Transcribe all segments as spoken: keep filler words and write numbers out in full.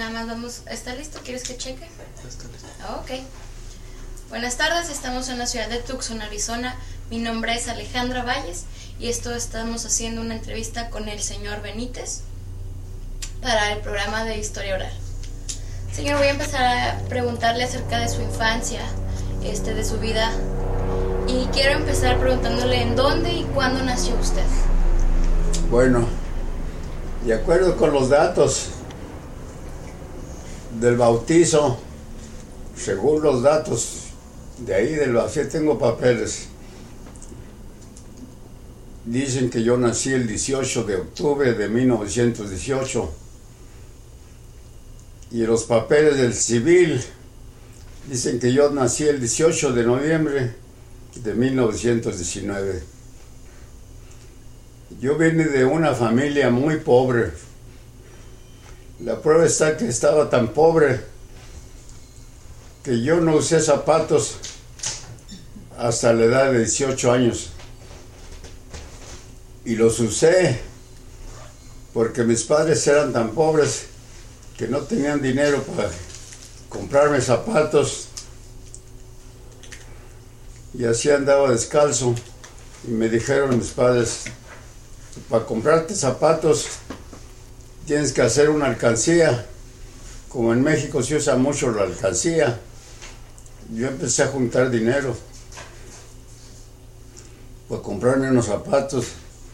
nada más vamos... ¿Está listo? ¿Quieres que cheque? Está listo. Ok. Buenas tardes, estamos en la ciudad de Tucson, Arizona. Mi nombre es Alejandra Valles y esto estamos haciendo una entrevista con el señor Benítez para el programa de Historia Oral. Señor, voy a empezar a preguntarle acerca de su infancia, este, de su vida, y quiero empezar preguntándole en dónde y cuándo nació usted. Bueno, de acuerdo con los datos del bautizo, según los datos de ahí del bautizo, tengo papeles, dicen que yo nací el dieciocho de octubre de mil novecientos dieciocho, y los papeles del civil dicen que yo nací el dieciocho de noviembre de mil novecientos diecinueve. Yo vine de una familia muy pobre. La prueba está que estaba tan pobre que yo no usé zapatos hasta la edad de dieciocho años. Y los usé porque mis padres eran tan pobres que no tenían dinero para comprarme zapatos, y así andaba descalzo. Y me dijeron mis padres: para comprarte zapatos tienes que hacer una alcancía. Como en México se usa mucho la alcancía, yo empecé a juntar dinero para comprarme unos zapatos.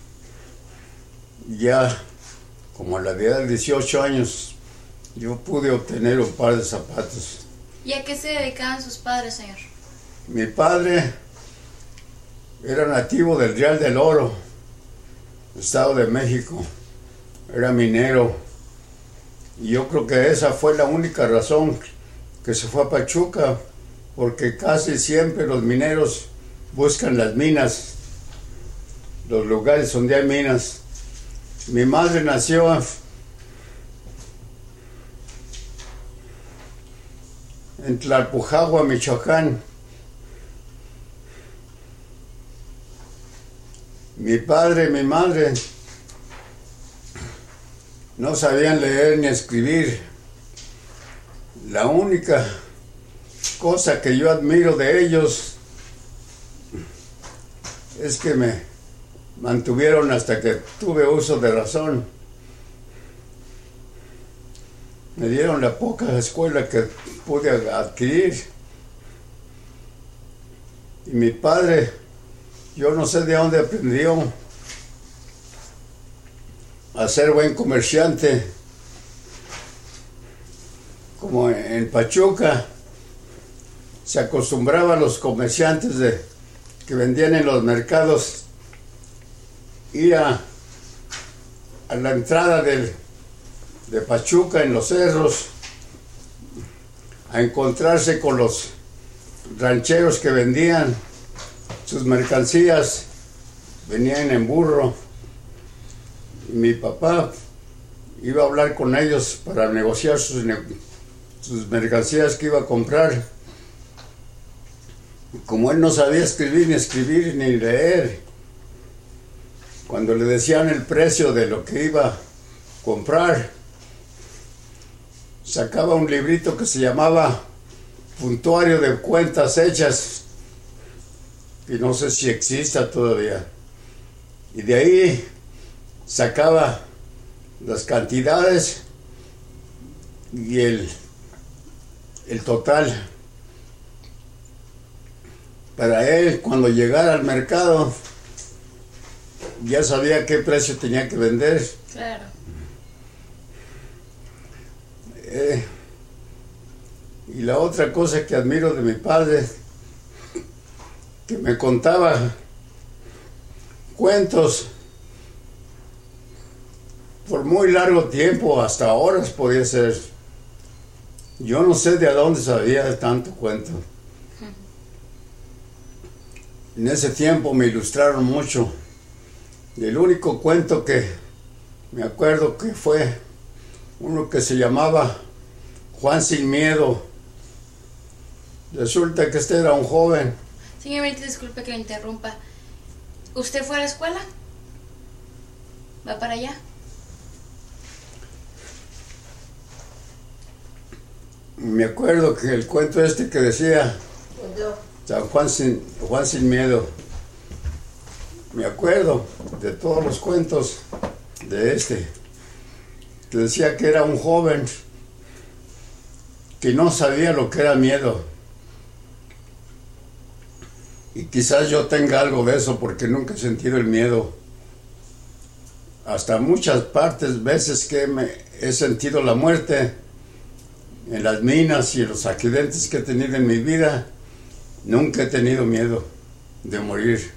Ya como a la edad de dieciocho años yo pude obtener un par de zapatos. ¿Y a qué se dedicaban sus padres, señor? Mi padre era nativo del Real del Oro, Estado de México. Era minero. Y yo creo que esa fue la única razón que se fue a Pachuca, porque casi siempre los mineros buscan las minas, los lugares donde hay minas. Mi madre nació en Tlalpujagua, Michoacán. Mi padre y mi madre no sabían leer ni escribir. La única cosa que yo admiro de ellos es que me mantuvieron hasta que tuve uso de razón. Me dieron la poca escuela que pude adquirir. Y mi padre, yo no sé de dónde aprendió a ser buen comerciante. Como en Pachuca se acostumbraba a los comerciantes de, que vendían en los mercados, ir a, a la entrada del, de Pachuca, en los cerros, a encontrarse con los rancheros que vendían sus mercancías. Venían en burro. Y mi papá iba a hablar con ellos para negociar sus, sus mercancías que iba a comprar. Y como él no sabía escribir, ni escribir, ni leer, cuando le decían el precio de lo que iba a comprar, sacaba un librito que se llamaba Puntuario de Cuentas Hechas, y no sé si exista todavía. Y de ahí sacaba las cantidades y el, el total. Para él, cuando llegara al mercado, ya sabía qué precio tenía que vender. Claro. Eh, y la otra cosa que admiro de mi padre, que me contaba cuentos por muy largo tiempo, hasta horas podía ser. Yo no sé de dónde sabía tanto cuento. En ese tiempo me ilustraron mucho. Y el único cuento que me acuerdo que fue uno que se llamaba Juan sin Miedo. Resulta que este era un joven. Señor Benítez, disculpe que le interrumpa. ¿Usted fue a la escuela? ¿Va para allá? Me acuerdo que el cuento este que decía San Juan sin, Juan sin miedo. Me acuerdo de todos los cuentos de este. Que decía que era un joven que no sabía lo que era miedo. Y quizás yo tenga algo de eso porque nunca he sentido el miedo. Hasta muchas partes, veces que me he sentido la muerte en las minas y en los accidentes que he tenido en mi vida, nunca he tenido miedo de morir.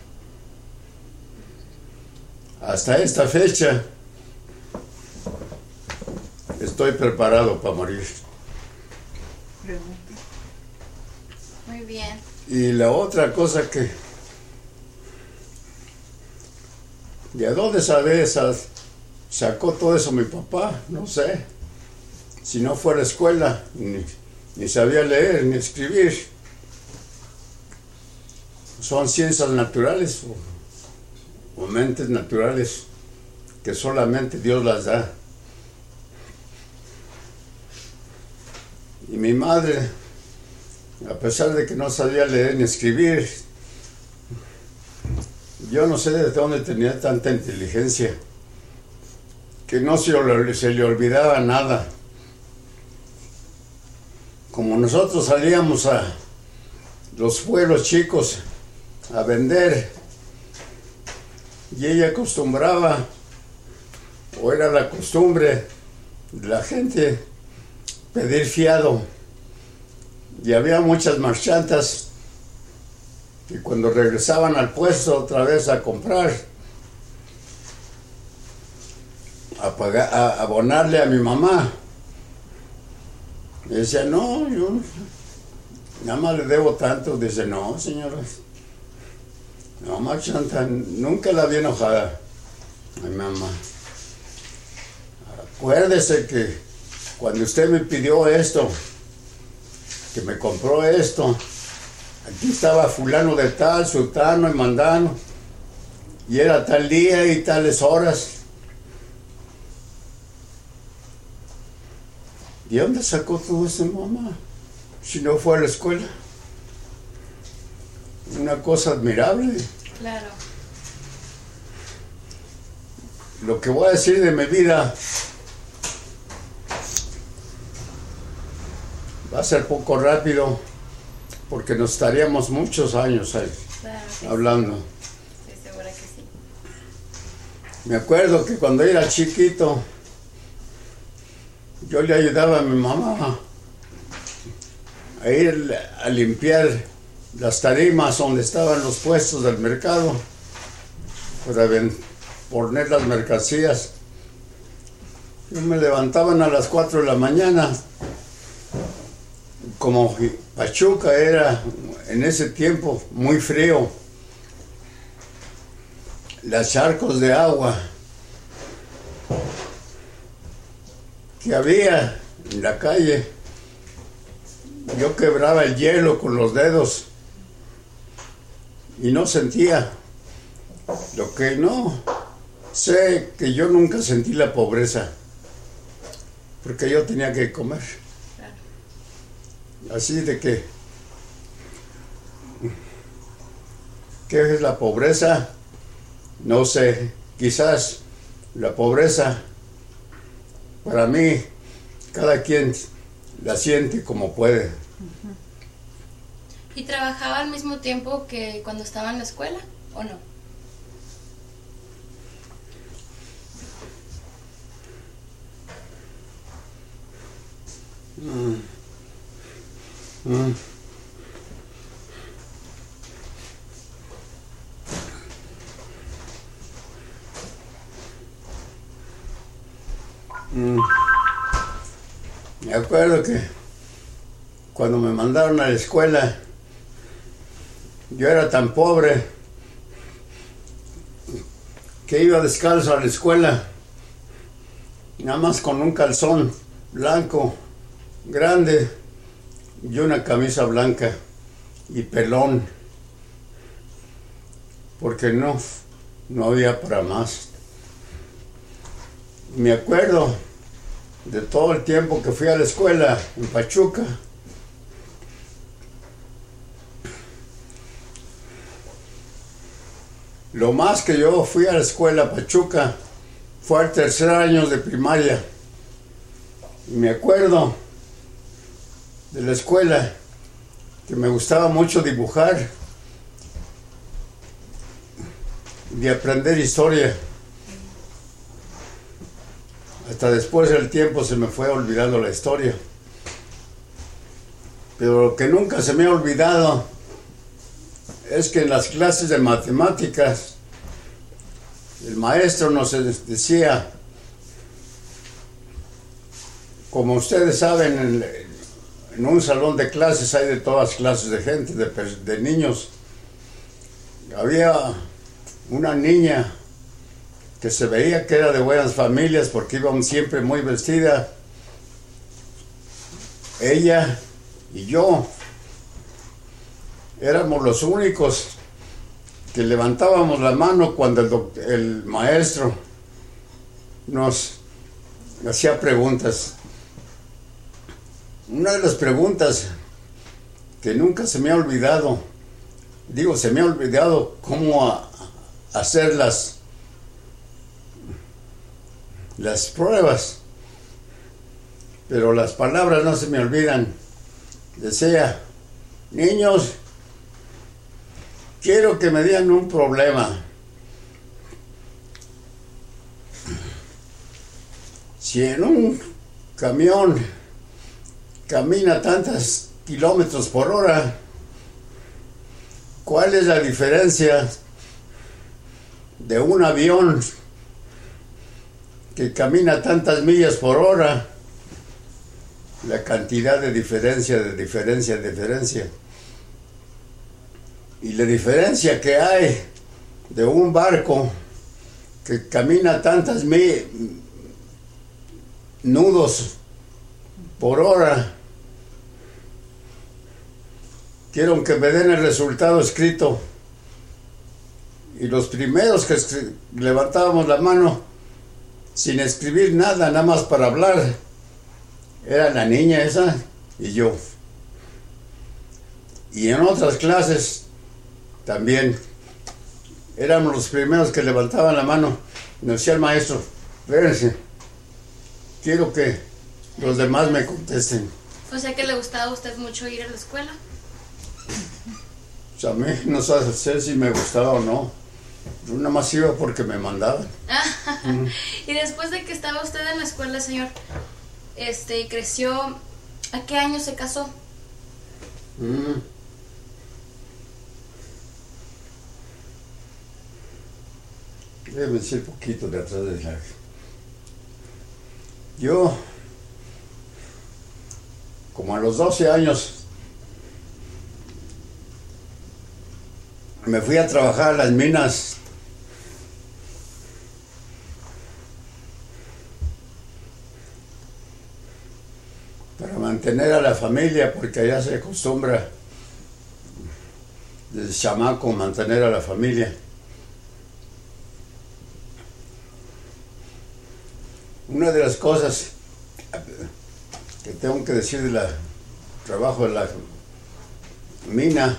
Hasta esta fecha estoy preparado para morir. Muy bien. Y la otra cosa que... ¿De dónde sabe esas? Sacó todo eso mi papá, no sé. Si no fue a la escuela, ni, ni sabía leer ni escribir. Son ciencias naturales o, o mentes naturales que solamente Dios las da. Y mi madre, a pesar de que no sabía leer ni escribir, yo no sé de dónde tenía tanta inteligencia, que no se, se le olvidaba nada. Como nosotros salíamos a los pueblos chicos a vender, y ella acostumbraba, o era la costumbre de la gente, pedir fiado. Y había muchas marchantas y cuando regresaban al puesto otra vez a comprar, a, pagar, a abonarle a mi mamá, y decía, no, yo nada más le debo tanto. Dice, no, señora, no, marchanta, nunca la vi enojada a mi mamá. Acuérdese que cuando usted me pidió esto, que me compró esto, aquí estaba fulano de tal, sultano y mandano, y era tal día y tales horas. ¿De dónde sacó todo eso, mamá? Si no fue a la escuela. Una cosa admirable. Claro. Lo que voy a decir de mi vida va a ser poco rápido, porque nos estaríamos muchos años ahí, Claro que hablando. sí. Estoy segura que sí. Me acuerdo que cuando era chiquito, yo le ayudaba a mi mamá a ir a limpiar las tarimas donde estaban los puestos del mercado para poner las mercancías. Yo me levantaban a las cuatro de la mañana. Como Pachuca era en ese tiempo muy frío, los charcos de agua que había en la calle, yo quebraba el hielo con los dedos y no sentía. Lo que no sé, que yo nunca sentí la pobreza, porque yo tenía que comer. Así de que, ¿qué es la pobreza? No sé, quizás la pobreza, para mí, cada quien la siente como puede. Uh-huh. ¿Y trabajaba al mismo tiempo que cuando estaba en la escuela o no? Mm. Mm. Mm. Me acuerdo que cuando me mandaron a la escuela, yo era tan pobre que iba descalzo a la escuela, nada más con un calzón blanco grande y una camisa blanca y pelón, porque no, no había para más. Me acuerdo de todo el tiempo que fui a la escuela en Pachuca, lo más que yo fui a la escuela Pachuca fue al tercer año de primaria. Y me acuerdo de la escuela que me gustaba mucho dibujar y aprender historia. Hasta después del tiempo se me fue olvidando la historia. Pero lo que nunca se me ha olvidado es que en las clases de matemáticas el maestro nos decía, como ustedes saben, en, en un salón de clases hay de todas clases de gente, de, de niños. Había una niña que se veía que era de buenas familias porque iba siempre muy vestida. Ella y yo éramos los únicos que levantábamos la mano cuando el, doctor, el maestro nos hacía preguntas. Una de las preguntas que nunca se me ha olvidado, digo, se me ha olvidado cómo a, hacer las, las pruebas, pero las palabras no se me olvidan. Decía, niños, quiero que me digan un problema. Si en un camión camina tantos kilómetros por hora, ¿cuál es la diferencia de un avión que camina tantas millas por hora? La cantidad de diferencia, de diferencia, de diferencia. Y la diferencia que hay de un barco que camina tantas mil nudos por hora. Quiero que me den el resultado escrito. Y los primeros que levantábamos la mano sin escribir nada, nada más para hablar, era la niña esa y yo. Y en otras clases también éramos los primeros que levantaban la mano. Nos decía el maestro, espérense, quiero que los demás me contesten. O sea que le gustaba a usted mucho ir a la escuela. Pues a mí no sé si me gustaba o no. Yo nada más iba porque me mandaban. uh-huh. Y después de que estaba usted en la escuela, señor, este, y creció, ¿a qué año se casó? Mm. Déjame decir poquito de atrás de la... Yo, como a los doce años, me fui a trabajar a las minas. Para mantener a la familia, porque allá se acostumbra desde chamaco mantener a la familia. Una de las cosas que tengo que decir del trabajo de la mina,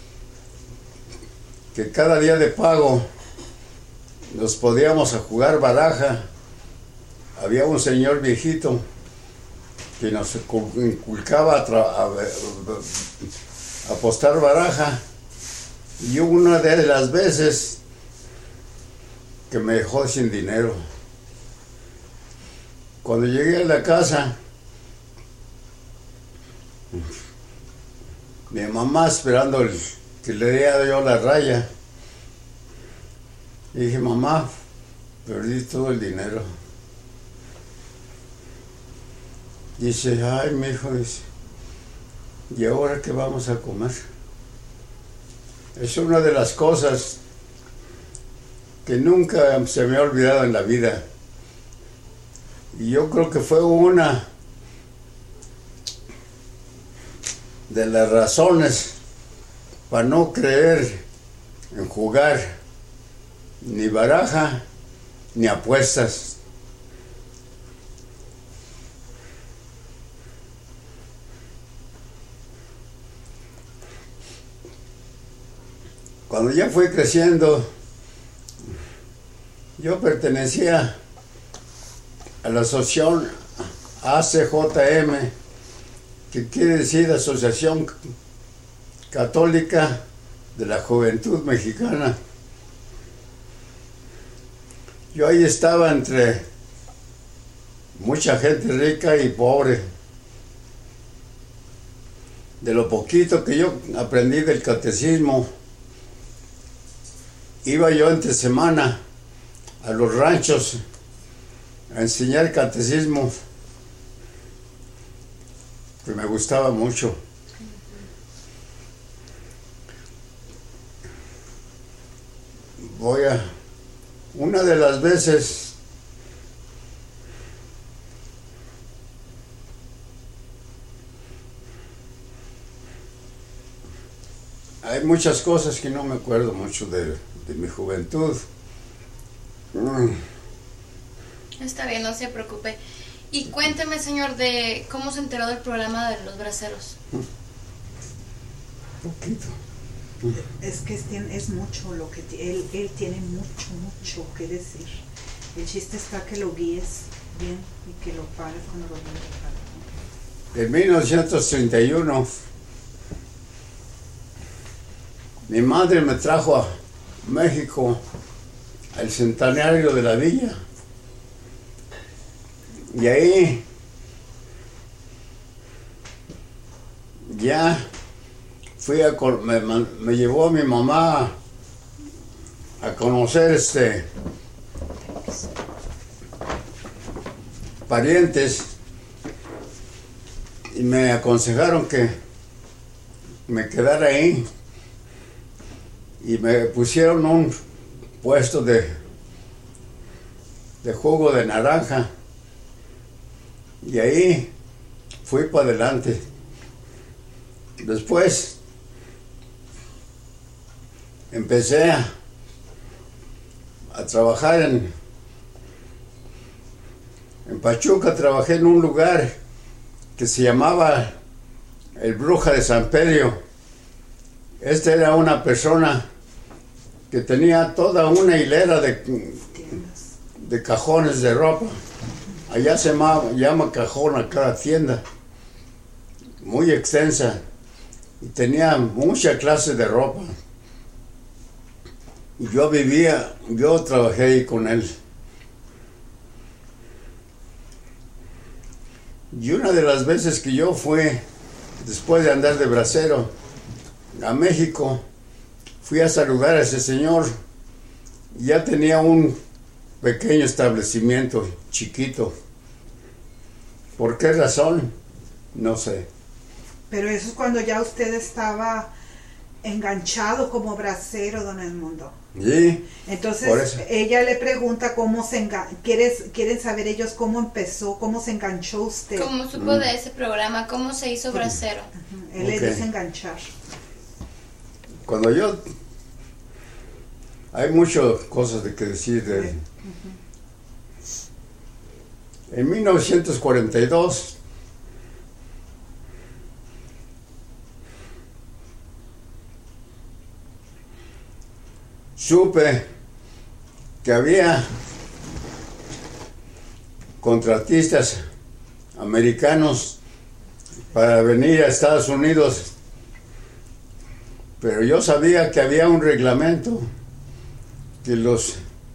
que cada día de pago nos podíamos a jugar baraja. Había un señor viejito que nos inculcaba a, a, a apostar baraja, y una de las veces que me dejó sin dinero. Cuando llegué a la casa, mi mamá esperando el, que le diera yo la raya, y dije, mamá, perdí todo el dinero. Dice, ay, mi hijo, dice, ¿y ahora qué vamos a comer? Es una de las cosas que nunca se me ha olvidado en la vida. Y yo creo que fue una de las razones para no creer en jugar ni baraja ni apuestas. Cuando ya fui creciendo, yo pertenecía a la asociación A C J M, que quiere decir Asociación Católica de la Juventud Mexicana. Yo ahí estaba entre mucha gente rica y pobre. De lo poquito que yo aprendí del catecismo, iba yo entre semana a los ranchos a enseñar catecismo, que me gustaba mucho. Voy a... Una de las veces hay muchas cosas que no me acuerdo mucho de, de mi juventud. Mm. Está bien, no se preocupe. Y cuénteme, señor, de cómo se enteró del programa de los braceros. Un poquito. Es que es, es mucho lo que él, él tiene mucho, mucho que decir. El chiste está que lo guíes bien y que lo pares cuando lo guíes. En mil novecientos treinta y uno, mi madre me trajo a México al centenario de la villa. Y ahí ya fui a, me, me llevó a mi mamá a conocer este parientes y me aconsejaron que me quedara ahí y me pusieron un puesto de de jugo de naranja y ahí fui para adelante. Después empecé a, a trabajar en, en Pachuca. Trabajé en un lugar que se llamaba el Bruja de San Pedro. Esta era una persona que tenía toda una hilera de, de cajones de ropa. Allá se llama, llama cajón a cada tienda, muy extensa, y tenía mucha clase de ropa. Y yo vivía, yo trabajé ahí con él. Y una de las veces que yo fui, después de andar de bracero, a México, fui a saludar a ese señor. Ya tenía un pequeño establecimiento chiquito. ¿Por qué razón? No sé. Pero eso es cuando ya usted estaba enganchado como bracero, don Edmundo. Sí. Entonces ella le pregunta cómo se enganchó. Quieren saber ellos cómo empezó, cómo se enganchó usted. ¿Cómo supo mm. de ese programa? ¿Cómo se hizo bracero? Uh-huh. Él okay. le dice enganchar. Cuando yo... Hay muchas cosas de que decir de él. Uh-huh. En mil novecientos cuarenta y dos... supe que había contratistas americanos para venir a Estados Unidos, pero yo sabía que había un reglamento que los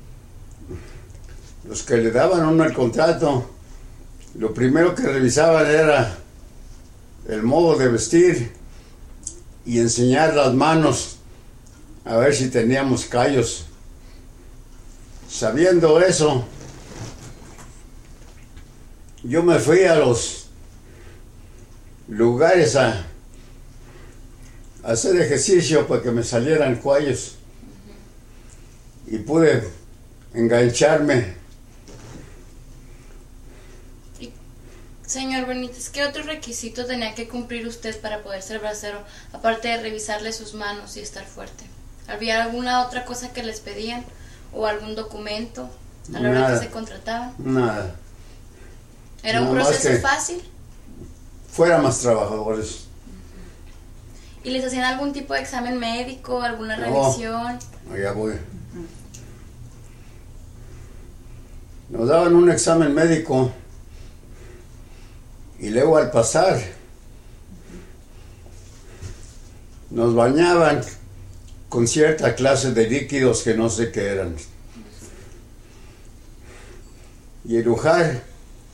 los que le daban uno el contrato, lo primero que revisaban era el modo de vestir y enseñar las manos a ver si teníamos callos. Sabiendo eso, yo me fui a los lugares a, a hacer ejercicio para que me salieran callos y pude engancharme. Y, señor Benítez, ¿qué otro requisito tenía que cumplir usted para poder ser bracero, aparte de revisarle sus manos y estar fuerte? ¿Había alguna otra cosa que les pedían? ¿O algún documento a la hora que se contrataban? Nada. ¿Era un proceso fácil? Fuera más trabajadores. ¿Y les hacían algún tipo de examen médico, alguna No. revisión? Allá voy. Nos daban un examen médico y luego al pasar nos bañaban con cierta clase de líquidos que no sé qué eran. Y erujar.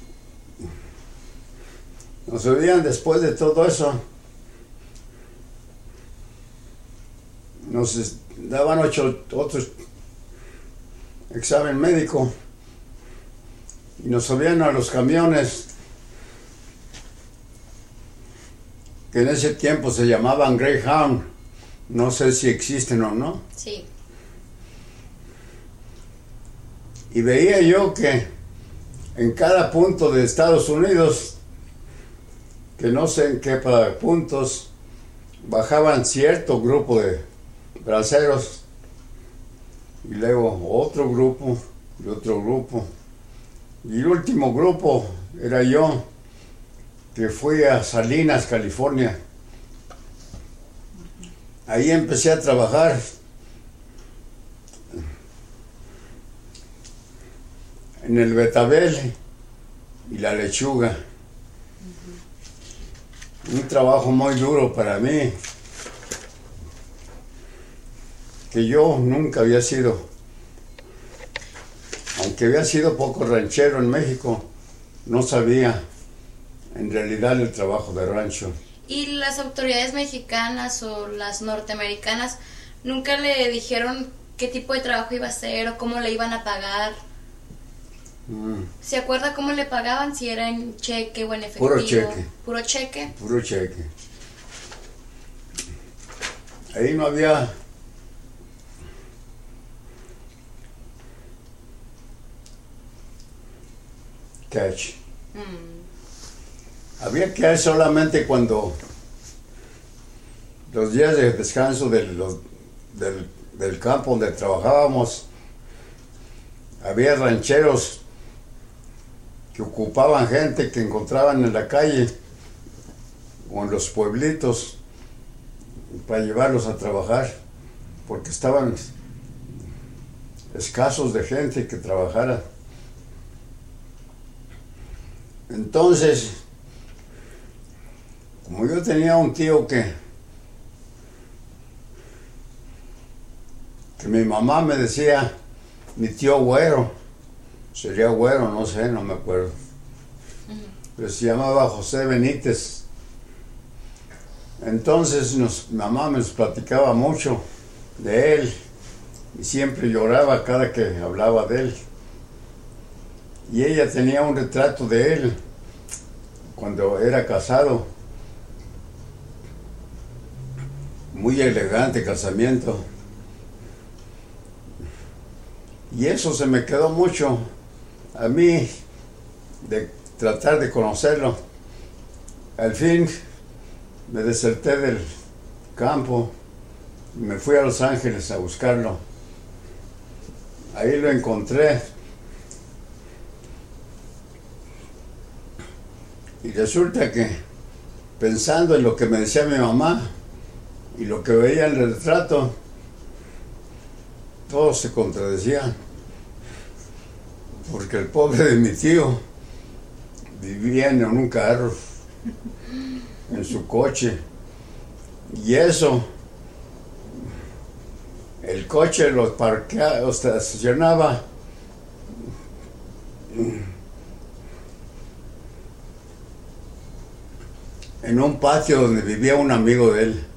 Nos subían después de todo eso. Nos es- daban ocho, otro examen médico y nos subían a los camiones que en ese tiempo se llamaban Greyhound. No sé si existen o no. Sí. Y veía yo que en cada punto de Estados Unidos, que no sé en qué pa- puntos, bajaban cierto grupo de braceros y luego otro grupo y otro grupo. Y el último grupo era yo, que fui a Salinas, California. Ahí empecé a trabajar en el betabel y la lechuga. Un trabajo muy duro para mí, que yo nunca había sido, aunque había sido poco ranchero en México, no sabía en realidad el trabajo de rancho. ¿Y las autoridades mexicanas o las norteamericanas nunca le dijeron qué tipo de trabajo iba a hacer o cómo le iban a pagar? Mm, ¿Se acuerda cómo le pagaban? Si era en cheque o en efectivo. Puro cheque. Puro cheque. puro cheque. Ahí no había cash. Mm. Había cash solamente cuando los días de descanso de los- del, del campo donde trabajábamos, había rancheros que ocupaban gente que encontraban en la calle o en los pueblitos para llevarlos a trabajar, porque estaban escasos de gente que trabajara. Entonces, como yo tenía un tío que que mi mamá me decía, mi tío Güero, sería Güero, no sé, no me acuerdo, pero se llamaba José Benítez. Entonces nos, mi mamá nos platicaba mucho de él y siempre lloraba cada que hablaba de él. Y ella tenía un retrato de él cuando era casado, muy elegante casamiento. Y eso se me quedó mucho a mí de tratar de conocerlo. Al fin me deserté del campo y me fui a Los Ángeles a buscarlo. Ahí lo encontré. Y resulta que, pensando en lo que me decía mi mamá y lo que veía en el retrato, todos se contradecían. Porque el pobre de mi tío vivía en un carro, en su coche. Y eso, el coche lo parqueaba, o sea, estacionaba en un patio donde vivía un amigo de él.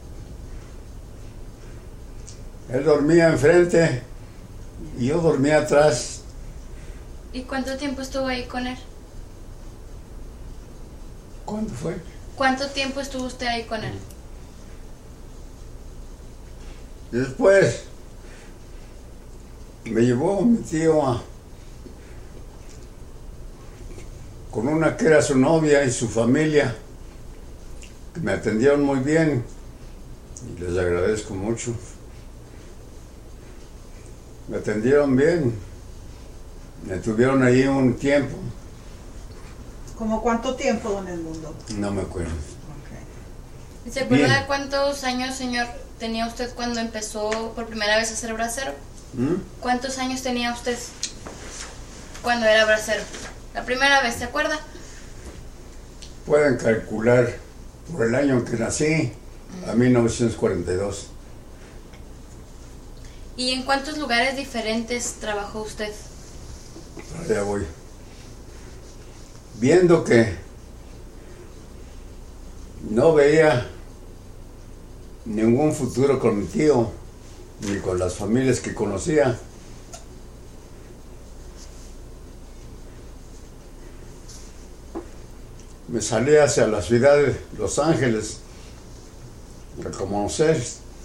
Él dormía enfrente y yo dormía atrás. ¿Y cuánto tiempo estuvo ahí con él? ¿Cuándo fue? ¿Cuánto tiempo estuvo usted ahí con él? Después me llevó mi tío a, con una que era su novia y su familia, que me atendieron muy bien y les agradezco mucho. Me atendieron bien, me tuvieron ahí un tiempo, ¿Cómo cuánto tiempo, don Edmundo? no me acuerdo. Ok. ¿Y se acuerda bien. cuántos años, señor, tenía usted cuando empezó por primera vez a ser bracero? ¿Mm? ¿Cuántos años tenía usted cuando era bracero? La primera vez, ¿se acuerda? Pueden calcular por el año en que nací, a mil novecientos cuarenta y dos. ¿Y en cuántos lugares diferentes trabajó usted? Allá voy. Viendo que no veía ningún futuro con mi tío, ni con las familias que conocía, me salí hacia la ciudad de Los Ángeles a conocer.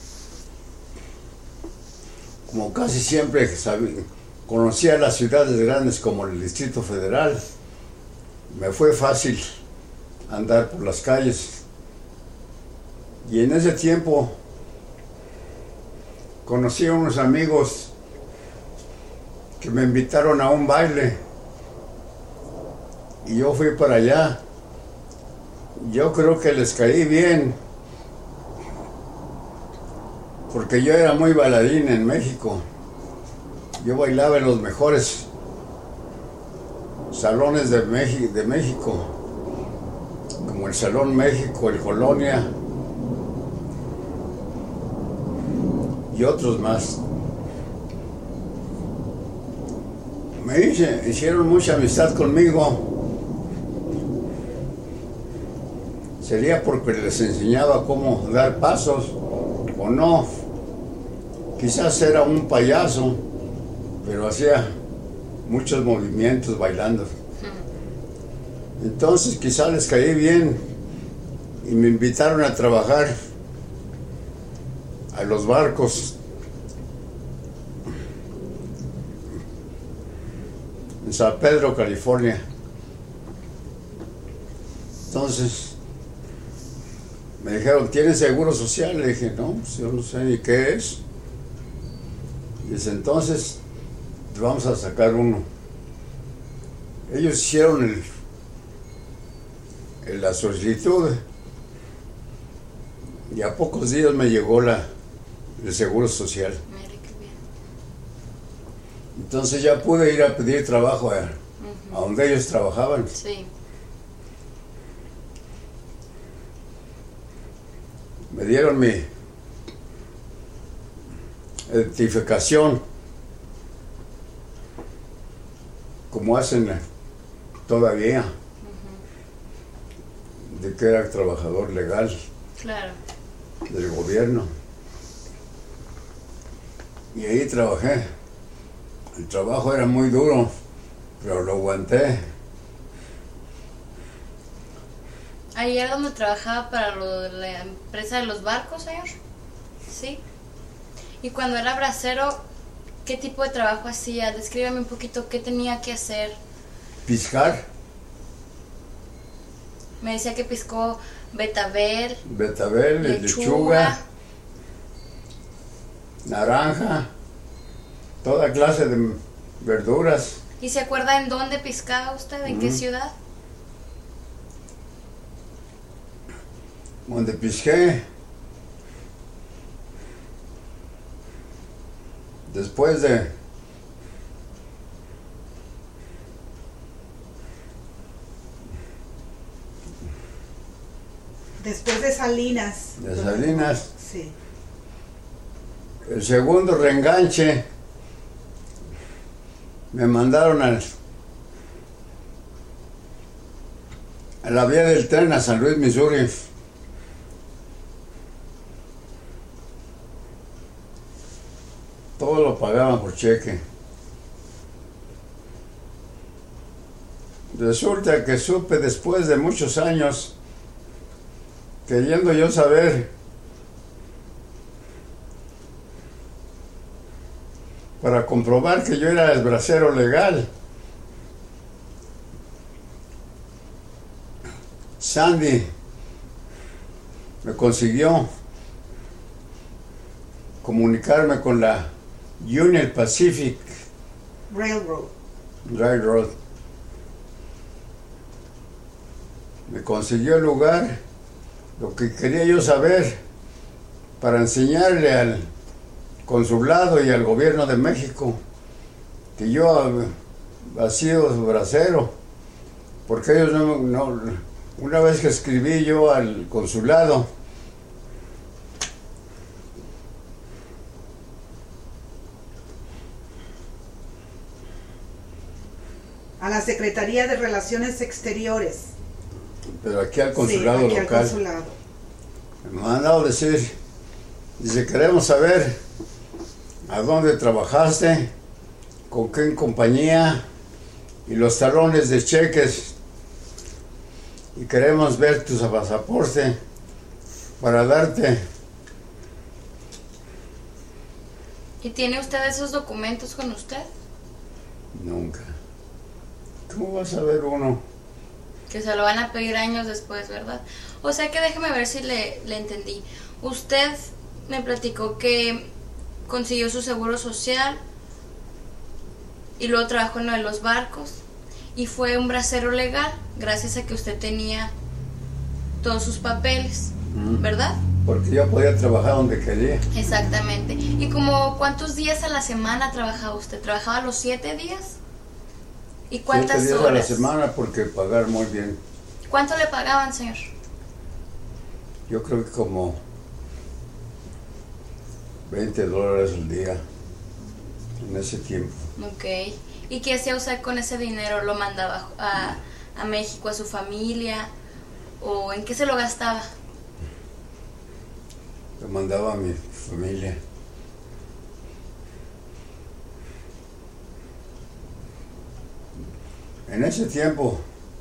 Como casi siempre sabía, conocía las ciudades grandes como el Distrito Federal, me fue fácil andar por las calles. Y en ese tiempo conocí a unos amigos que me invitaron a un baile y yo fui para allá. Yo creo que les caí bien porque yo era muy bailarín en México. Yo bailaba en los mejores salones de México, de México, como el Salón México, el Colonia y otros más. Me hice, hicieron mucha amistad conmigo. Sería porque les enseñaba cómo dar pasos o no. Quizás era un payaso, pero hacía muchos movimientos bailando. Entonces quizás les caí bien y me invitaron a trabajar a los barcos en San Pedro, California. Entonces me dijeron, ¿tienes seguro social? Le dije, no, pues yo no sé ni qué es. Y desde entonces vamos a sacar uno. Ellos hicieron el, el, la solicitud y a pocos días me llegó la, el seguro social. Mire qué bien. Entonces ya pude ir a pedir trabajo a, Ujú. a donde ellos trabajaban. Sí. Me dieron mi identificación, como hacen todavía, Ujú. de que era trabajador legal Claro. del gobierno. Y ahí trabajé. El trabajo era muy duro, pero lo aguanté. ¿Ahí era donde trabajaba para lo de la empresa de los barcos, señor? Sí. Y cuando era bracero, ¿qué tipo de trabajo hacía? Descríbeme un poquito qué tenía que hacer. Piscar, Me decía que piscó betabel, betabel, lechuga, lechuga, naranja, toda clase de verduras. ¿Y se acuerda en dónde piscaba usted? ¿En qué Ujú. ciudad? Donde pisqué, después de Después de Salinas. de Salinas, Sí. el segundo reenganche, me mandaron al, a la vía del tren a San Luis, Missouri. Todo lo pagaban por cheque. Resulta que supe después de muchos años, queriendo yo saber para comprobar que yo era el bracero legal, Sandy me consiguió comunicarme con la Union Pacific Railroad. Railroad. Me consiguió el lugar Lo que quería yo saber para enseñarle al consulado y al gobierno de México que yo ha sido su bracero, porque ellos no, no, una vez que escribí yo al consulado, a la Secretaría de Relaciones Exteriores. Pero aquí al consulado sí, aquí local. Al consulado. Me han mandado decir, dice, queremos saber a dónde trabajaste, con qué compañía y los talones de cheques, y queremos ver tu pasaporte para darte. ¿Y tiene usted esos documentos con usted? Nunca. ¿Cómo va a saber uno? Que se lo van a pedir años después, ¿verdad? O sea que déjeme ver si le, le entendí. Usted me platicó que consiguió su seguro social y luego trabajó en lo de los barcos y fue un bracero legal gracias a que usted tenía todos sus papeles, Mm. ¿verdad? Porque yo podía trabajar donde quería. Exactamente. ¿Y como cuántos días a la semana trabajaba usted? ¿Trabajaba los siete días? ¿Y cuántas Siete días horas? a la semana porque pagar muy bien. ¿Cuánto le pagaban, señor? Yo creo que como veinte dólares al día en ese tiempo. Ok. ¿Y qué hacía usted con ese dinero? ¿Lo mandaba a, a México a su familia? ¿O en qué se lo gastaba? Lo mandaba a mi familia. En ese tiempo,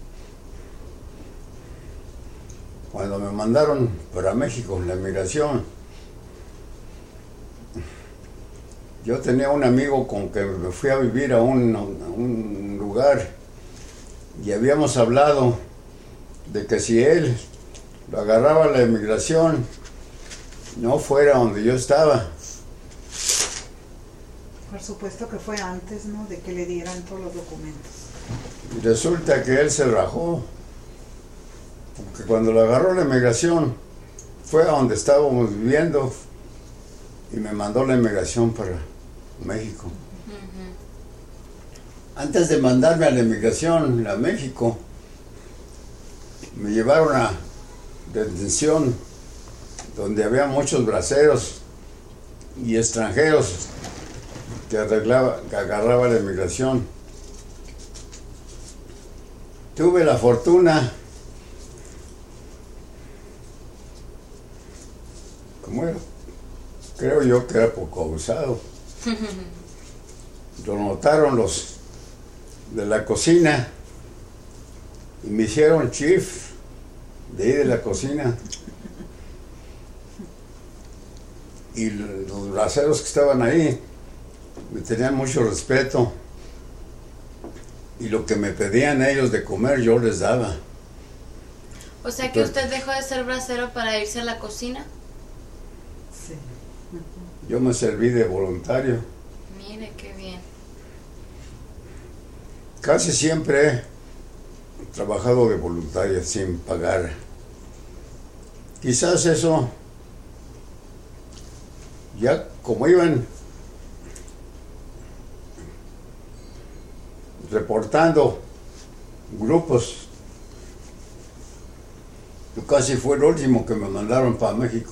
cuando me mandaron para México, la migración, yo tenía un amigo con que me fui a vivir a un, a un lugar y habíamos hablado de que si él lo agarraba la inmigración, no fuera donde yo estaba. Por supuesto que fue antes, ¿no?, de que le dieran todos los documentos. Y resulta que él se rajó, porque cuando lo agarró la inmigración, fue a donde estábamos viviendo y me mandó la inmigración para México. Uh-huh. Antes de mandarme a la inmigración a México, me llevaron a detención donde había muchos braceros y extranjeros que, arreglaba, que agarraba la inmigración. Tuve la fortuna, como era, creo yo que era poco abusado. Lo notaron los de la cocina y me hicieron chief de ahí de la cocina. Y los braceros que estaban ahí me tenían mucho respeto. Y lo que me pedían ellos de comer, yo les daba. O sea que usted dejó de ser bracero para irse a la cocina. Sí. Yo me serví de voluntario. Mire, qué bien. Casi siempre he trabajado de voluntario sin pagar. Quizás eso, ya como iban reportando grupos, yo casi fue el último que me mandaron para México.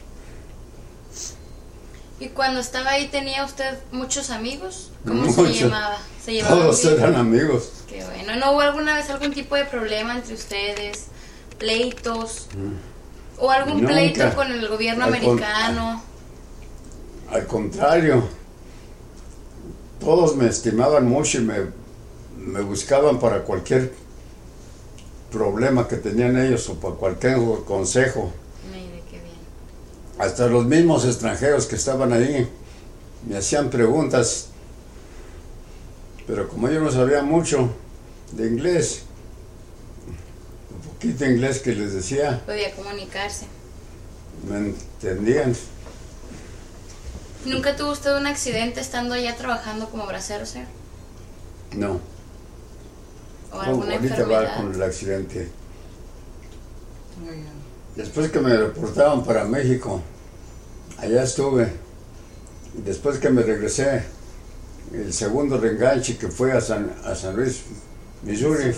¿Y cuando estaba ahí tenía usted muchos amigos? ¿Cómo Mucho. se llamaba? ¿Se llevaban Todos bien? eran amigos. Qué bueno. ¿No hubo alguna vez algún tipo de problema entre ustedes? ¿Pleitos? Mm. ¿O algún Nunca. pleito con el gobierno Al con- americano? Al contrario, todos me estimaban mucho y me, me buscaban para cualquier problema que tenían ellos o para cualquier consejo. Mire, qué bien. Hasta los mismos extranjeros que estaban ahí me hacían preguntas, pero como yo no sabía mucho de inglés, un poquito de inglés que les decía, Podía comunicarse. me entendían. ¿Nunca tuvo usted un accidente estando allá trabajando como bracero, señor? No, ¿O alguna ahorita va enfermedad? con el accidente. Oigan. Después que me reportaron para México, allá estuve. Y después que me regresé, el segundo reenganche que fue a San, a San Luis, Missouri,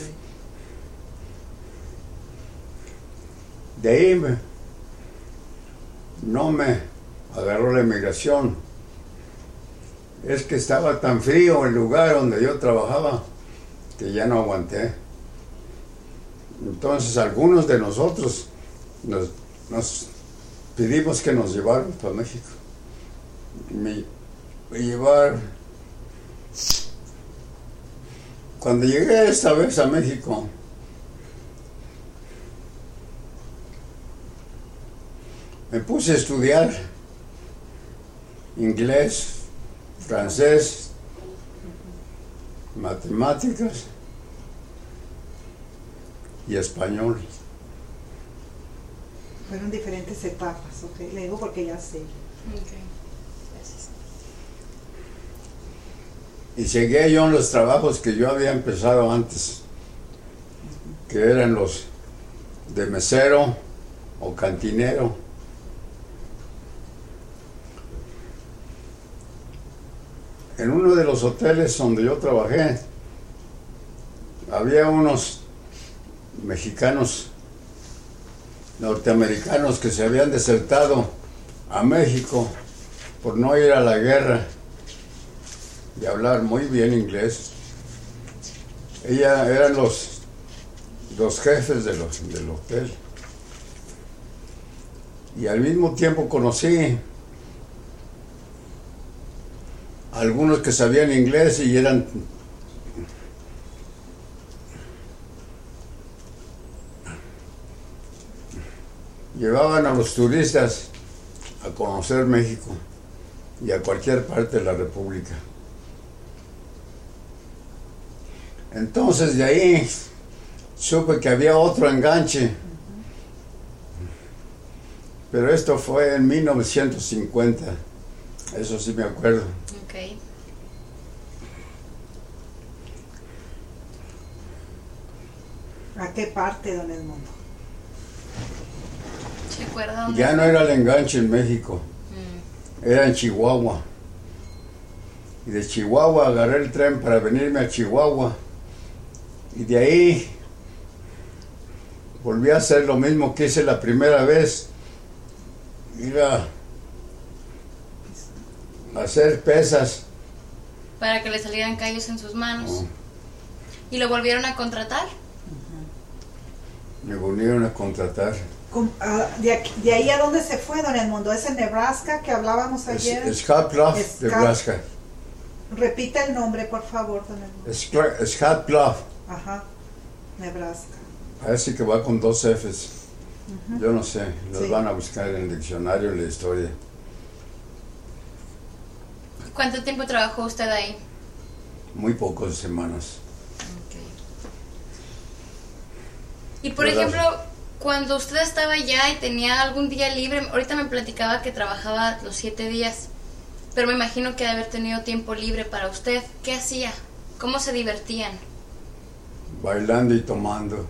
de ahí me, no me agarró la inmigración. Es que estaba tan frío el lugar donde yo trabajaba que ya no aguanté. Entonces algunos de nosotros nos, nos pedimos que nos llevaran para México. Me, me llevaron. Cuando llegué esta vez a México, me puse a estudiar inglés, francés, matemáticas y español. Fueron diferentes etapas, ¿ok? Le digo porque ya sé. Okay. Gracias. Y seguí yo en los trabajos que yo había empezado antes, que eran los de mesero o cantinero. En uno de los hoteles donde yo trabajé, había unos mexicanos norteamericanos que se habían desertado a México por no ir a la guerra y hablar muy bien inglés. Ella eran los, los jefes de los, del hotel. Y al mismo tiempo conocí algunos que sabían inglés y eran llevaban a los turistas a conocer México y a cualquier parte de la República. Entonces de ahí supe que había otro enganche, pero esto fue en mil novecientos cincuenta, eso sí me acuerdo. Okay. ¿A qué parte, don Edmundo? ¿Se acuerda dónde? Ya no era el enganche en México, Mm. era en Chihuahua. Y de Chihuahua agarré el tren para venirme a Chihuahua. Y de ahí volví a hacer lo mismo que hice la primera vez. Ir a hacer pesas. Para que le salieran callos en sus manos. Oh, ¿Y lo volvieron a contratar? me volvieron a contratar. Com- ah, de, aquí- de ahí a dónde se fue, don Edmundo? ¿Es en Nebraska que hablábamos Es, ayer? Scott Bluff, Scott- Nebraska. Repita el nombre, por favor, don Edmundo. Scott Scott Bluff. Ajá, Nebraska. Parece que va con dos Fs. Ujú. Yo no sé, los Sí. van a buscar en el diccionario, en la historia. ¿Cuánto tiempo trabajó usted ahí? Muy pocas semanas. Y por ¿Verdad? ejemplo, cuando usted estaba allá y tenía algún día libre, ahorita me platicaba que trabajaba los siete días, pero me imagino que de haber tenido tiempo libre para usted, ¿qué hacía? ¿Cómo se divertían? Bailando y tomando.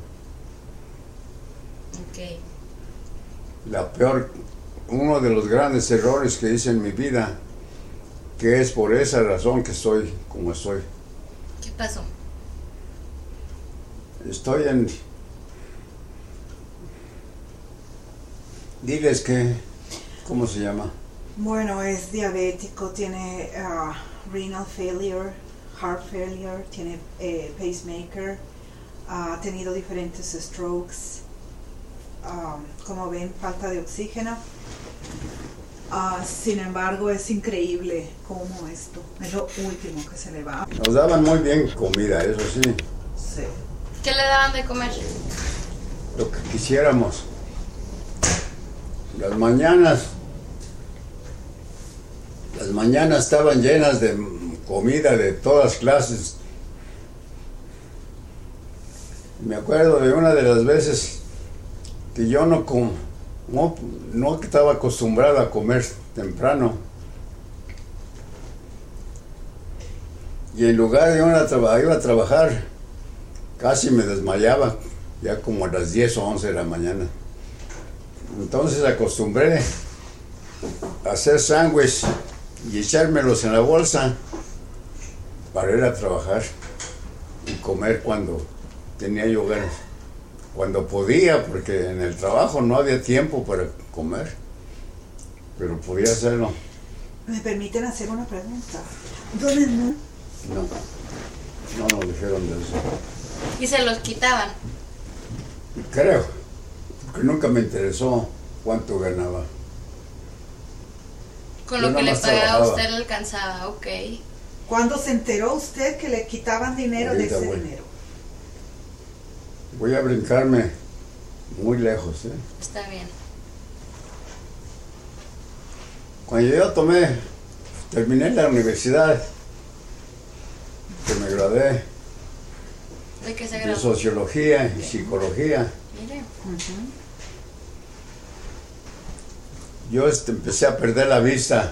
Okay. La peor, uno de los grandes errores que hice en mi vida, que es por esa razón que estoy como estoy. ¿Qué pasó? Estoy en... Diles que... ¿Cómo se llama? Bueno, es diabético, tiene ah, renal failure, heart failure, tiene eh, pacemaker, ha tenido diferentes strokes, ah, como ven, falta de oxígeno. Ah, sin embargo, es increíble cómo esto es lo último que se le va. Nos daban muy bien comida, eso sí, Sí. ¿Qué le daban de comer? lo que quisiéramos. Las mañanas, las mañanas estaban llenas de comida de todas clases. Me acuerdo de una de las veces que yo no, com- no, no estaba acostumbrado a comer temprano. Y en lugar de ir a, traba- ir a trabajar, casi me desmayaba, ya como a las diez o once de la mañana. Entonces acostumbré a hacer sándwich y echármelos en la bolsa para ir a trabajar y comer cuando tenía yo ganas. Cuando podía, porque en el trabajo no había tiempo para comer, pero podía hacerlo. ¿Me permiten hacer una pregunta? ¿Dónde no? No, no nos dijeron de eso. Y se los quitaban. Creo, porque nunca me interesó cuánto ganaba. Con Yo lo que le nomás pagaba a trabajaba. usted le alcanzaba, ok. ¿Cuándo se enteró usted que le quitaban dinero Ahorita, de ese güey. dinero? Voy a brincarme muy lejos, ¿eh? Está bien. Cuando yo tomé, terminé la universidad, que me gradué ¿De qué se de graduó? sociología y psicología, Mire. Ujú. yo este, empecé a perder la vista.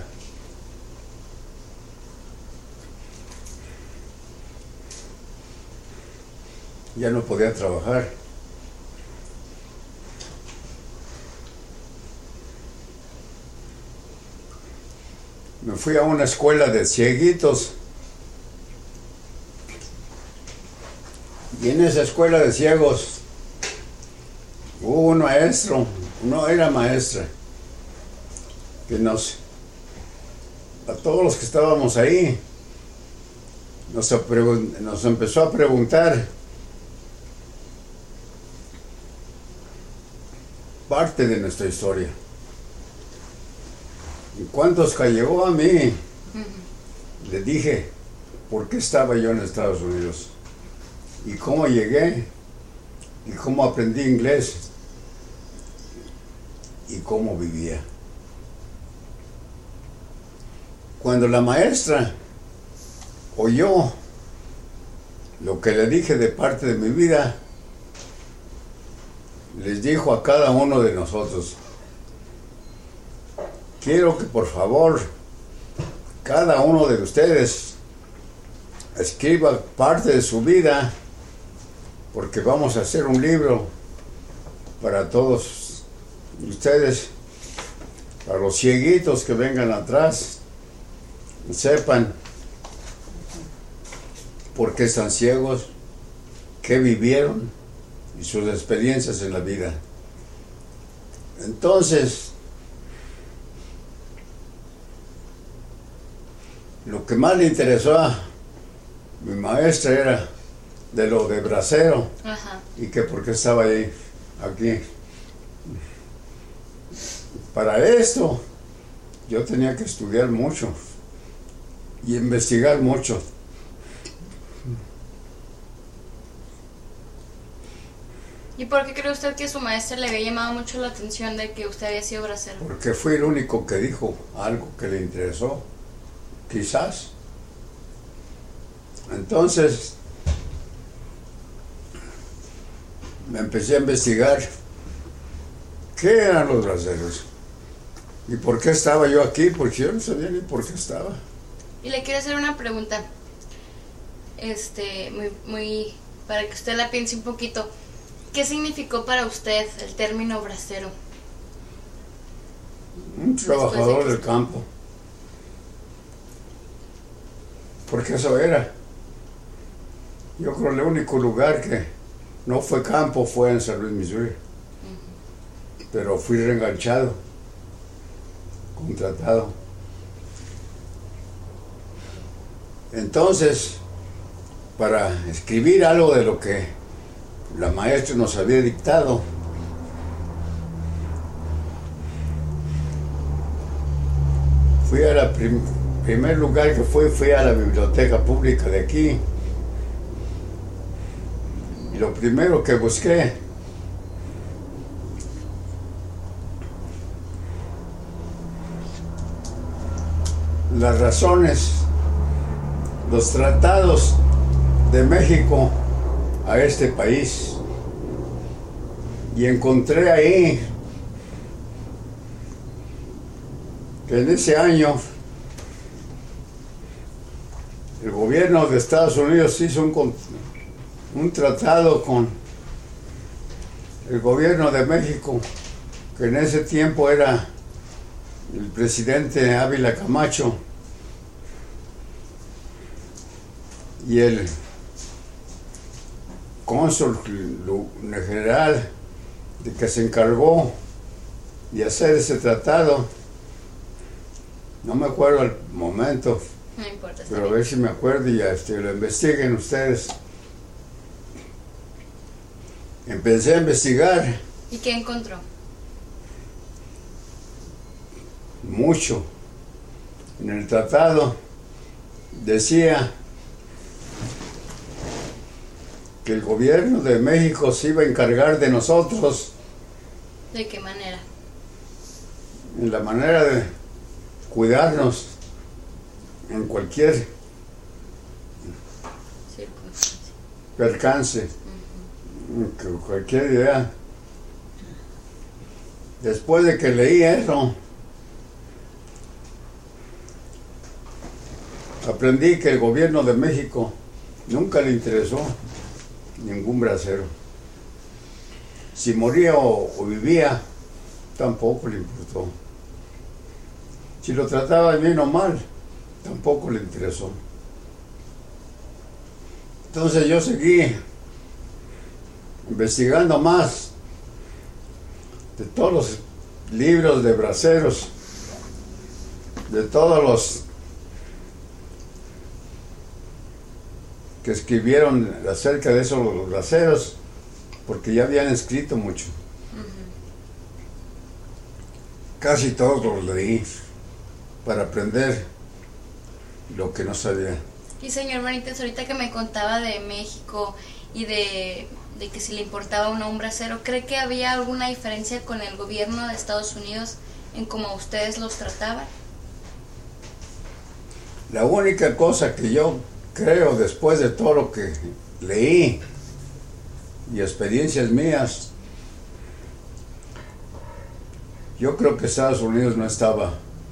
Ya no podía trabajar. Me fui a una escuela de cieguitos. Y en esa escuela de ciegos hubo un maestro, no era maestra, que nos, a todos los que estábamos ahí, nos, pregun- nos empezó a preguntar parte de nuestra historia. Y cuántos que llegó a mí, le dije por qué estaba yo en Estados Unidos y cómo llegué y cómo aprendí inglés y cómo vivía. Cuando la maestra oyó lo que le dije de parte de mi vida, les dijo a cada uno de nosotros: quiero que por favor cada uno de ustedes escriba parte de su vida, porque vamos a hacer un libro para todos ustedes, para los cieguitos que vengan atrás, sepan por qué están ciegos, qué vivieron y sus experiencias en la vida. Entonces, lo que más le interesó a mi maestra era de lo de bracero Ajá. y que por qué estaba ahí, aquí. Para esto, yo tenía que estudiar mucho y investigar mucho. ¿Y por qué cree usted que su maestra le había llamado mucho la atención de que usted había sido bracero? Porque fui el único que dijo algo que le interesó, quizás. Entonces, me empecé a investigar qué eran los braceros y por qué estaba yo aquí, porque yo no sabía ni por qué estaba. Y le quiero hacer una pregunta, este, muy, muy, para que usted la piense un poquito. ¿Qué significó para usted el término bracero? Un trabajador que- del campo. Porque eso era. Yo creo que el único lugar que no fue campo fue en San Luis, Missouri. Pero fui reenganchado, contratado. Entonces, para escribir algo de lo que la maestra nos había dictado, fui a la prim- primer lugar que fui, fui a la biblioteca pública de aquí. Y lo primero que busqué las razones, los tratados de México a este país. Y encontré ahí que en ese año el gobierno de Estados Unidos hizo un, con- un tratado con el gobierno de México que en ese tiempo era el presidente Ávila Camacho y el cónsul general de que se encargó de hacer ese tratado. No me acuerdo el momento, No importa. está pero a bien. ver si me acuerdo y este, lo investiguen ustedes. Empecé a investigar ¿Y qué encontró? mucho. En el tratado decía que el gobierno de México se iba a encargar de nosotros ¿De qué manera? en la manera de cuidarnos en cualquier Circunstancia. percance, que cualquier idea. Después de que leí eso, aprendí que el gobierno de México nunca le interesó ningún bracero. Si moría o, o vivía, tampoco le importó. Si lo trataba bien o mal, tampoco le interesó. Entonces yo seguí investigando más de todos los libros de braceros, de todos los que escribieron acerca de eso los braceros, porque ya habían escrito mucho. Casi todos los leí para aprender lo que no sabía. Y señor Benítez, ahorita que me contaba de México y de, de que si le importaba o no un bracero, ¿cree que había alguna diferencia con el gobierno de Estados Unidos en cómo ustedes los trataban? La única cosa que yo creo, después de todo lo que leí y experiencias mías, yo creo que Estados Unidos no estaba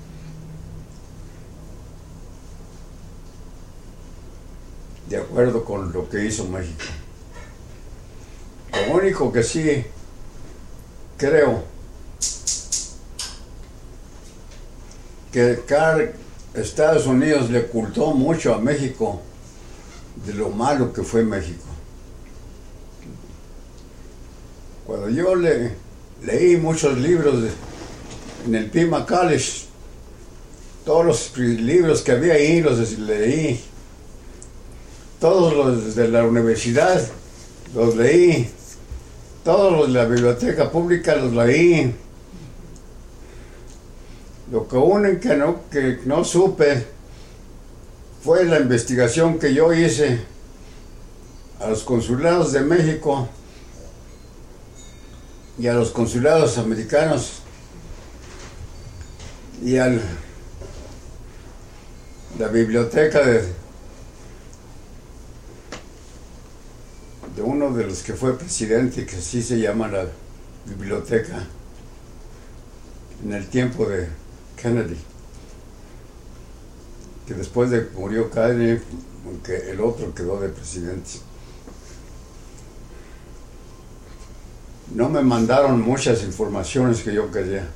de acuerdo con lo que hizo México. Lo único que sí creo que cada Estados Unidos le ocultó mucho a México de lo malo que fue México. Cuando yo le, leí muchos libros de, en el Pima College, todos los libros que había ahí los leí, todos los de la universidad los leí, todos los de la biblioteca pública los leí. Lo que único que no, que no supe fue la investigación que yo hice a los consulados de México y a los consulados americanos y a la biblioteca de, de uno de los que fue presidente, que así se llama la biblioteca, en el tiempo de Kennedy, que después de que murió Kennedy, que el otro quedó de presidente. No me mandaron muchas informaciones que yo quería.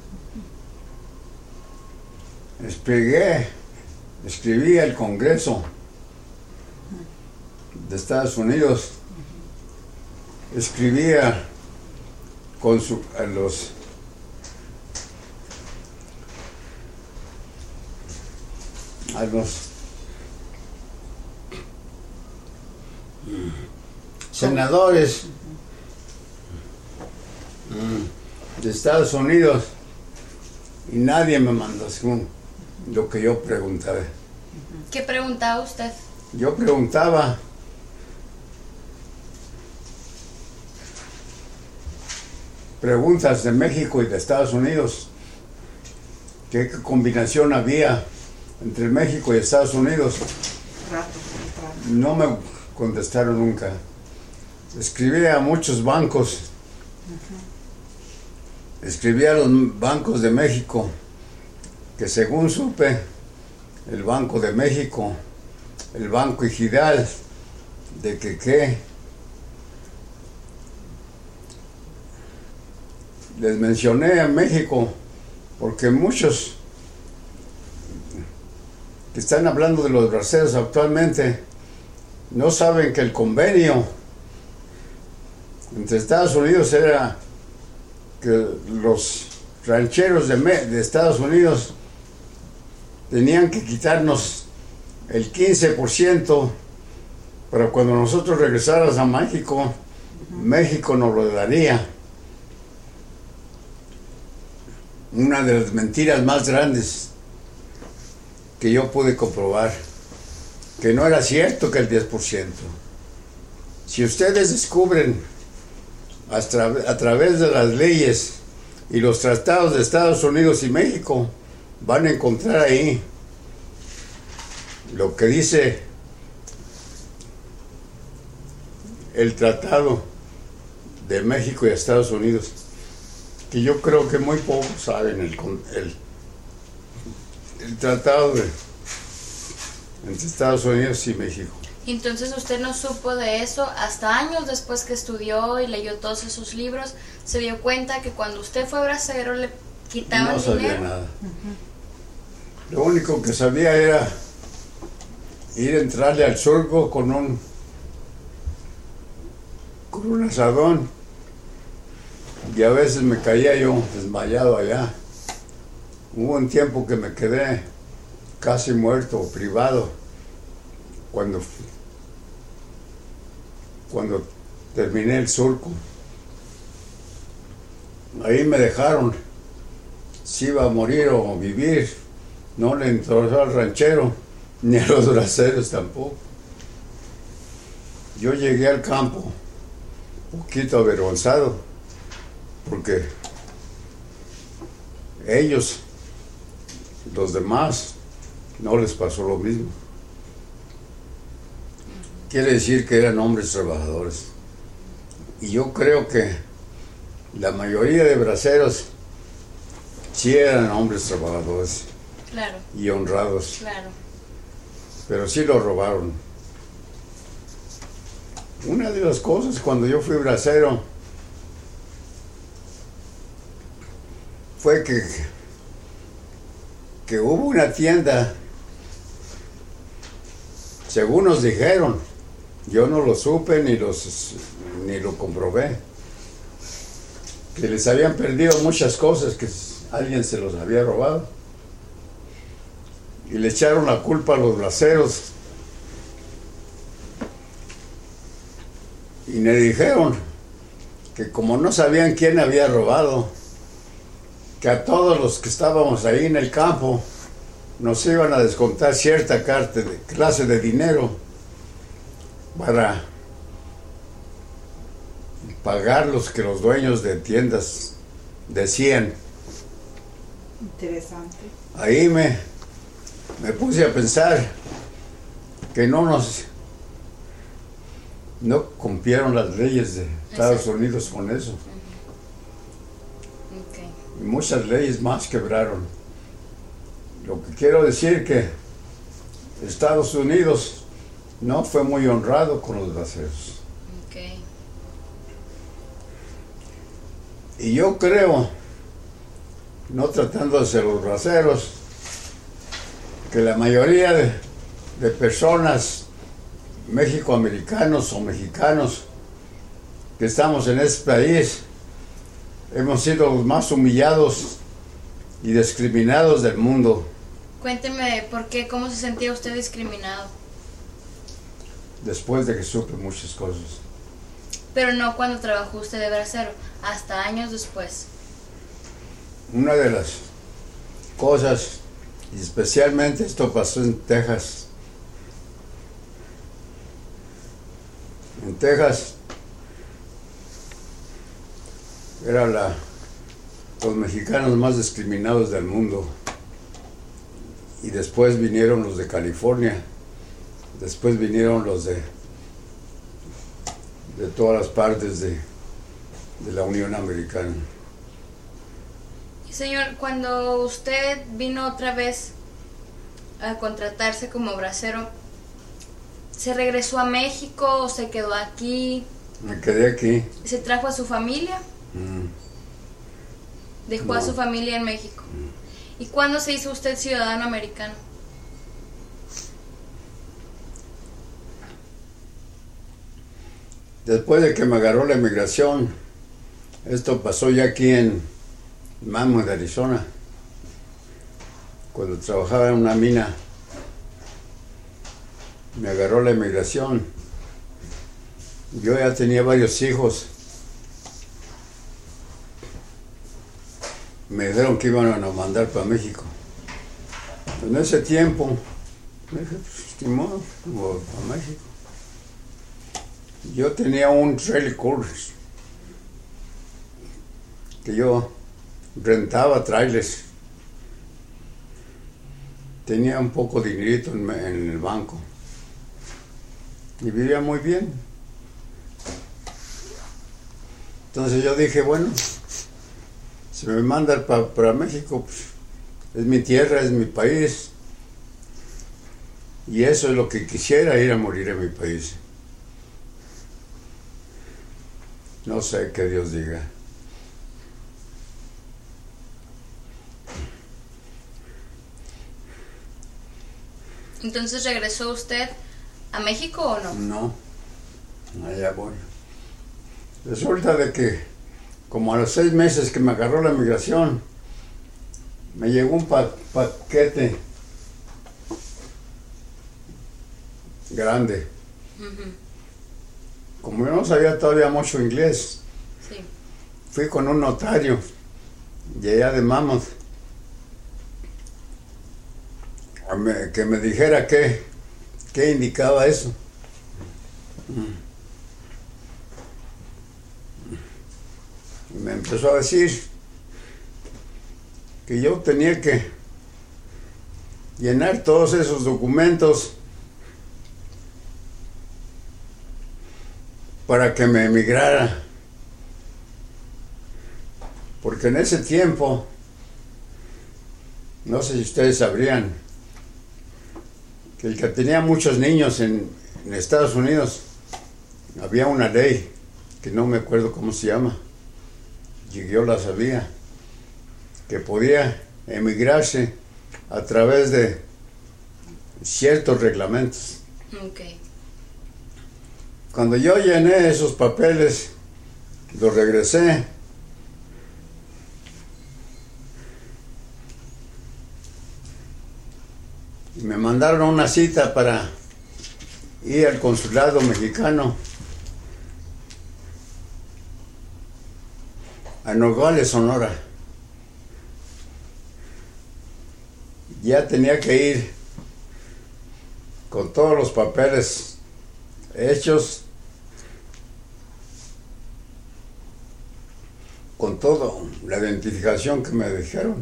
Escribí, escribí al Congreso de Estados Unidos, escribía con su, a los a los senadores de Estados Unidos y nadie me mandó según lo que yo preguntaba. ¿Qué preguntaba usted? Yo preguntaba preguntas de México y de Estados Unidos, qué combinación había entre México y Estados Unidos. Trato, trato. No me contestaron nunca. Escribí a muchos bancos. Escribí a los bancos de México, que según supe, el Banco de México, el Banco Ejidal, de que qué, les mencioné a México, porque muchos que están hablando de los braceros actualmente no saben que el convenio entre Estados Unidos era que los rancheros de, de Estados Unidos tenían que quitarnos el quince por ciento para cuando nosotros regresáramos a México, México nos lo daría. Una de las mentiras más grandes que yo pude comprobar, que no era cierto que el diez por ciento. Si ustedes descubren hasta a través de las leyes y los tratados de Estados Unidos y México, van a encontrar ahí lo que dice el tratado de México y Estados Unidos, que yo creo que muy pocos saben el, el, el tratado de, entre Estados Unidos y México. Entonces usted no supo de eso hasta años después que estudió y leyó todos esos libros, se dio cuenta que cuando usted fue bracero le quitaban no sabía dinero. Nada. Uh-huh. Lo único que sabía era ir a entrarle al surco con un con un asadón, y a veces me caía yo desmayado allá. Hubo un tiempo que me quedé casi muerto, privado, cuando cuando terminé el surco. Ahí me dejaron si iba a morir o vivir. No le interesó al ranchero ni a los braceros tampoco. Yo llegué al campo un poquito avergonzado porque ellos, los demás, no les pasó lo mismo. Quiere decir que eran hombres trabajadores. Y yo creo que la mayoría de braceros sí eran hombres trabajadores. Claro. Y honrados. Claro. Pero sí lo robaron. Una de las cosas cuando yo fui bracero fue que, que hubo una tienda, según nos dijeron, yo no lo supe ni, los, ni lo comprobé, que les habían perdido muchas cosas, que alguien se los había robado. Y le echaron la culpa a los braceros. Y me dijeron que como no sabían quién había robado, que a todos los que estábamos ahí en el campo nos iban a descontar cierta clase de, clase de dinero para pagar los que los dueños de tiendas decían. Interesante. Ahí me, me puse a pensar que no nos no cumplieron las leyes de Estados Unidos con eso. Okay. Y muchas leyes más quebraron. Lo que quiero decir que Estados Unidos no fue muy honrado con los braceros. Okay. Y yo creo, no tratando de ser los braceros, que la mayoría de, de personas mexicoamericanos o mexicanos que estamos en este país hemos sido los más humillados y discriminados del mundo. Cuénteme por qué, cómo se sentía usted discriminado. Después de que supe muchas cosas. Pero no cuando trabajó usted de bracero, hasta años después. Una de las cosas, y especialmente esto pasó en Texas. En Texas era la, los mexicanos más discriminados del mundo. Y después vinieron los de California. Después vinieron los de, de todas las partes de, de la Unión Americana. Señor, cuando usted vino otra vez a contratarse como bracero, ¿se regresó a México o se quedó aquí? Me quedé aquí. ¿Se trajo a su familia? Mm. Dejó No. a su familia en México. ¿Y cuándo se hizo usted ciudadano americano? Después de que me agarró la inmigración, esto pasó ya aquí en Mammoth, Arizona, cuando trabajaba en una mina, me agarró la inmigración. Yo ya tenía varios hijos. Me dijeron que iban a mandar para México. En ese tiempo, me dije, pues, ni modo, voy para México. Yo tenía un trailer course que yo rentaba trailers. Tenía un poco de dinerito en, en el banco y vivía muy bien. Entonces yo dije, bueno, si me mandan pa, para México, pues, es mi tierra, es mi país, y eso es lo que quisiera, ir a morir en mi país. No sé qué Dios diga. Entonces, ¿regresó usted a México o no? No, allá voy. Resulta de que como a los seis meses que me agarró la migración, me llegó un pa paquete grande. Uh-huh. Como yo no sabía todavía mucho inglés, Sí. fui con un notario de allá de Mammoth a me- que me dijera qué, qué indicaba eso. Y me empezó a decir que yo tenía que llenar todos esos documentos para que me emigrara. Porque en ese tiempo, no sé si ustedes sabrían, que el que tenía muchos niños en, en Estados Unidos, había una ley, que no me acuerdo cómo se llama, y yo la sabía, que podía emigrarse a través de ciertos reglamentos. Ok. Cuando yo llené esos papeles, los regresé. Y me mandaron una cita para ir al consulado mexicano a Nogales, Sonora. Ya tenía que ir con todos los papeles hechos, con todo, la identificación que me dijeron.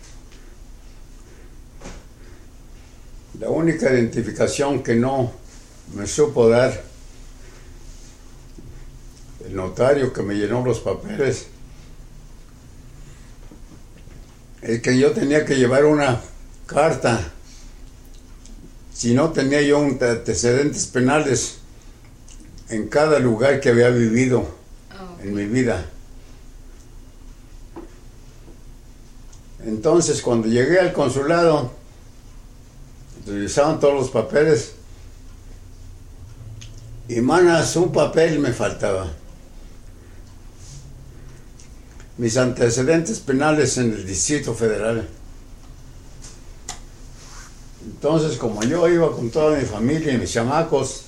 La única identificación que no me supo dar el notario que me llenó los papeles es que yo tenía que llevar una carta si no tenía yo un antecedentes penales en cada lugar que había vivido Oh. en mi vida. Entonces, cuando llegué al consulado, revisaban todos los papeles y, manas, un papel me faltaba. Mis antecedentes penales en el Distrito Federal. Entonces, como yo iba con toda mi familia y mis chamacos,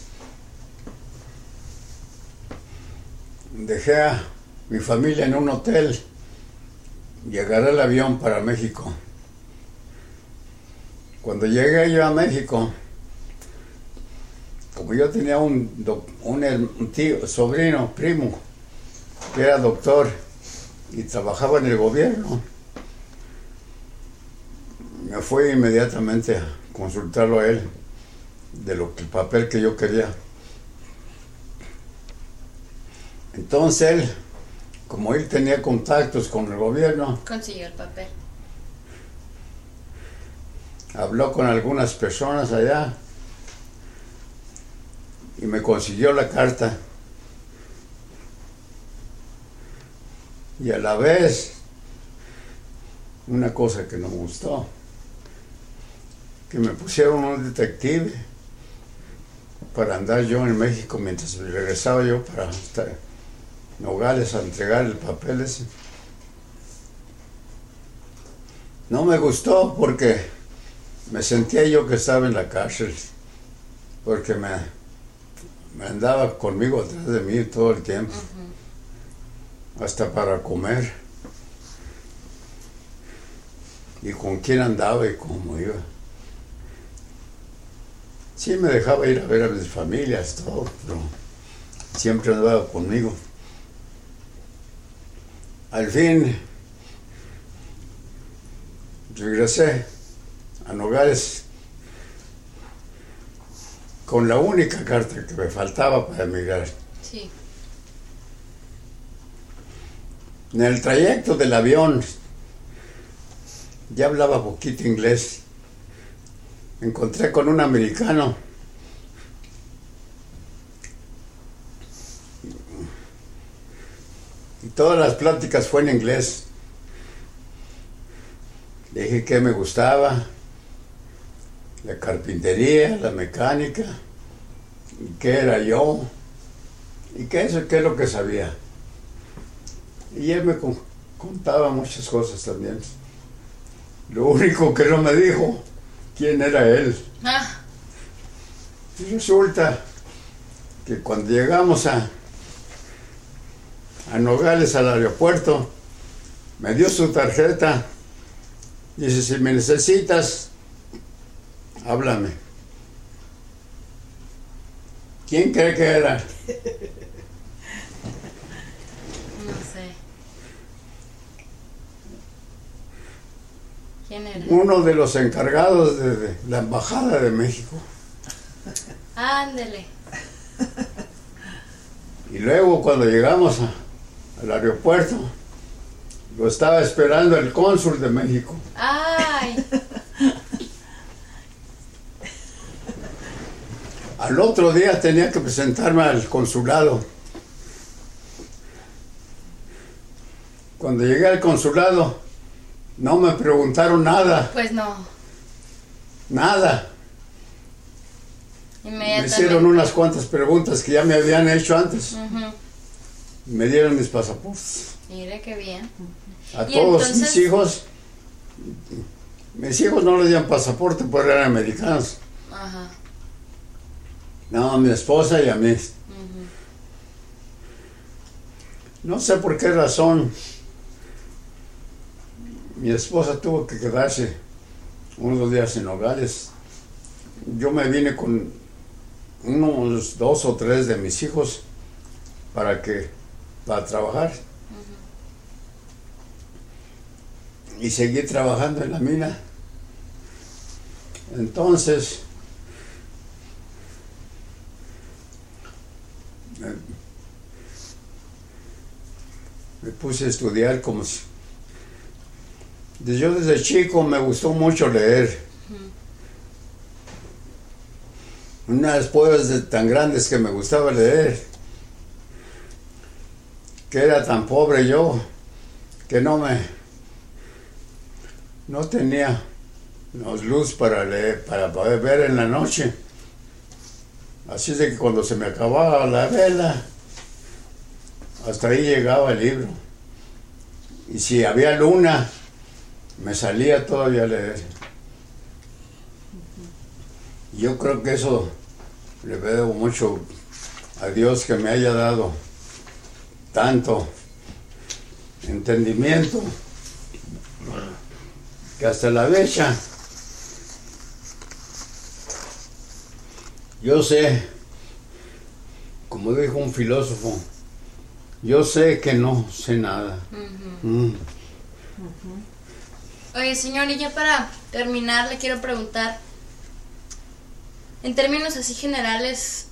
dejé a mi familia en un hotel y agarré el avión para México. Cuando llegué yo a México, como yo tenía un, un, un tío, sobrino, primo, que era doctor y trabajaba en el gobierno, me fui inmediatamente a consultarlo a él de lo que el papel que yo quería. Entonces él, como él tenía contactos con el gobierno, Consiguió el papel. habló con algunas personas allá y me consiguió la carta. Y a la vez una cosa que no me gustó, que me pusieron un detective para andar yo en México mientras regresaba yo para estar Nogales a entregar el papel ese. No me gustó porque me sentía yo que estaba en la cárcel, porque me, me andaba conmigo atrás de mí todo el tiempo, uh-huh. hasta para comer, y con quién andaba y cómo iba. Sí me dejaba ir a ver a mis familias, todo, pero siempre andaba conmigo. Al fin regresé a Nogales con la única carta que me faltaba para emigrar. Sí. En el trayecto del avión, ya hablaba poquito inglés, me encontré con un americano y todas las pláticas fue en inglés. Le dije que me gustaba, la carpintería, la mecánica, y qué era yo, y qué eso, qué es lo que sabía. Y él me con, contaba muchas cosas también. Lo único que no me dijo, quién era él. Ah. Y resulta que cuando llegamos a, a Nogales, al aeropuerto, me dio su tarjeta. Dice, si me necesitas, háblame. ¿Quién cree que era? No sé. ¿Quién era? Uno de los encargados de, de la Embajada de México. Ándele. Y luego cuando llegamos a, al aeropuerto, lo estaba esperando el cónsul de México. ¡Ay! Al otro día tenía que presentarme al consulado. Cuando llegué al consulado, no me preguntaron nada. Pues no. Nada. Me Inmediatamente. hicieron unas cuantas preguntas que ya me habían hecho antes. Ujú. Me dieron mis pasaportes. Mire qué bien. A Y todos entonces- mis hijos, mis hijos no les dieron pasaporte porque eran americanos. Ajá. No, a mi esposa y a mí. Ujú. No sé por qué razón mi esposa tuvo que quedarse unos días en Nogales. Yo me vine con unos dos o tres de mis hijos para que para trabajar. Y seguí trabajando en la mina. Entonces me, me puse a estudiar como si... Yo desde chico me gustó mucho leer. Unas poemas de- tan grandes que me gustaba leer, que era tan pobre yo que no me no tenía los luz para leer, para poder ver en la noche. Así de que cuando se me acababa la vela, hasta ahí llegaba el libro. Y si había luna, me salía todavía a leer. Yo creo que eso le debo mucho a Dios, que me haya dado tanto entendimiento que hasta la fecha yo sé, como dijo un filósofo, yo sé que no sé nada. Ujú. Mm. Oye, señor, y ya para terminar le quiero preguntar, en términos así generales,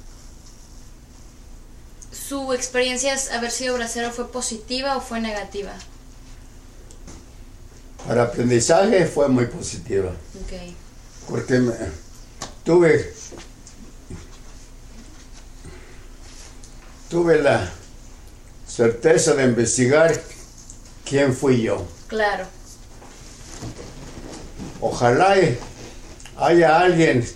¿su experiencia es haber sido bracero fue positiva o fue negativa? Para aprendizaje fue muy positiva, Okay. porque me- tuve tuve la certeza de investigar quién fui yo. Claro. ojalá haya alguien,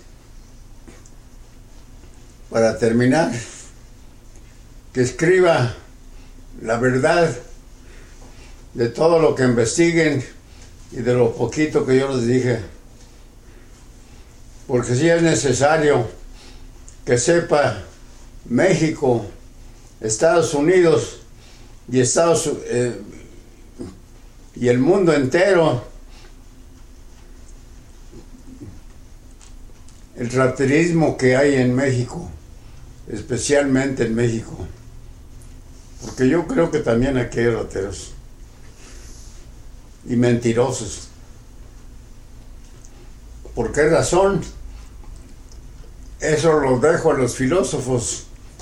para terminar, que escriba la verdad de todo lo que investiguen y de lo poquito que yo les dije. Porque sí es necesario que sepa México, Estados Unidos y Estados eh, y el mundo entero el raterismo que hay en México, especialmente en México, porque yo creo que también aquí hay rateros y mentirosos. ¿Por qué razón? Eso lo dejo a los filósofos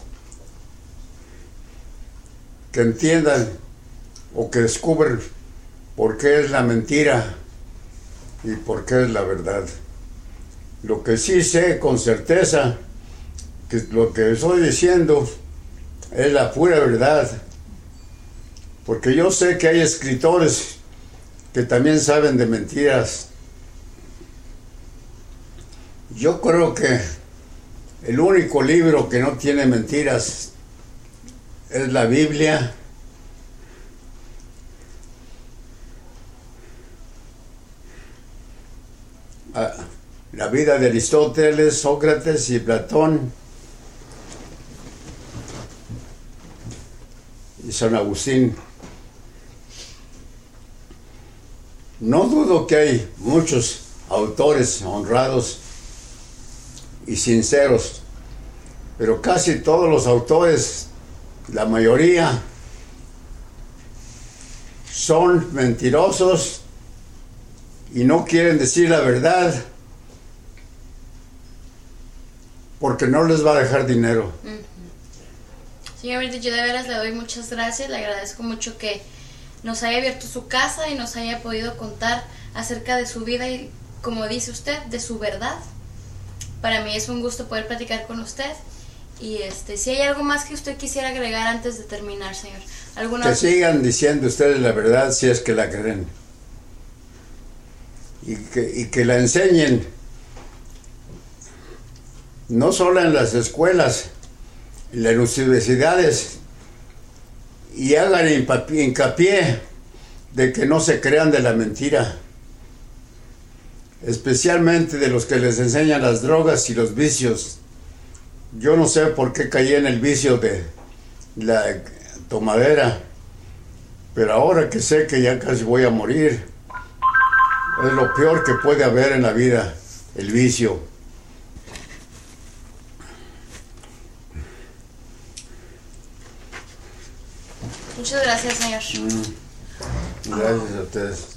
que entiendan o que descubren por qué es la mentira y por qué es la verdad. Lo que sí sé con certeza, que lo que estoy diciendo es la pura verdad, porque yo sé que hay escritores que también saben de mentiras. Yo creo que el único libro que no tiene mentiras es la Biblia. Ah, la vida de Aristóteles, Sócrates y Platón y San Agustín. No dudo que hay muchos autores honrados y sinceros, pero casi todos los autores, la mayoría, son mentirosos y no quieren decir la verdad porque no les va a dejar dinero. Uh-huh. Señor Benítez, yo de veras le doy muchas gracias, le agradezco mucho que nos haya abierto su casa y nos haya podido contar acerca de su vida y, como dice usted, de su verdad. Para mí es un gusto poder platicar con usted. Y este, si hay algo más que usted quisiera agregar antes de terminar, señor. ¿Alguna... Que sigan diciendo ustedes la verdad si es que la creen. Y que, y que la enseñen, no solo en las escuelas, en las universidades, y hagan hincapié de que no se crean de la mentira, especialmente de los que les enseñan las drogas y los vicios. Yo no sé por qué caí en el vicio de la tomadera, pero ahora que sé que ya casi voy a morir, es lo peor que puede haber en la vida, el vicio. Muchas gracias, señor. Mm. Gracias a ustedes.